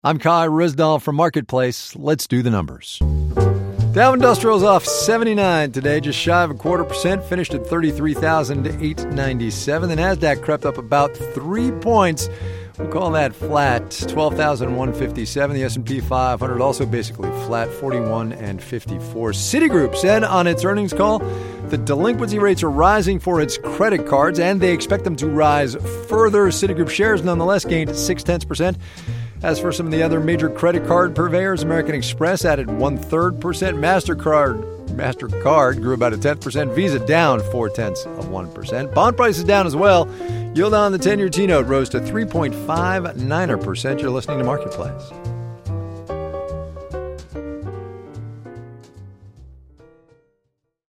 I'm Kai Rizdal from Marketplace. Let's do the numbers. Dow Industrial's off 79 today, just shy of 0.25%, finished at 33,897. The NASDAQ crept up about 3 points. We'll call that flat, 12,157. The S&P 500 also basically flat, 41 and 54. Citigroup said on its earnings call that delinquency rates are rising for its credit cards, and they expect them to rise further. Citigroup shares nonetheless gained 0.6%. As for some of the other major credit card purveyors, American Express added 0.33%. MasterCard grew about 0.1%. Visa down 0.4%. Bond prices down as well. Yield on the 10-year T-note rose to 3.59%. You're listening to Marketplace.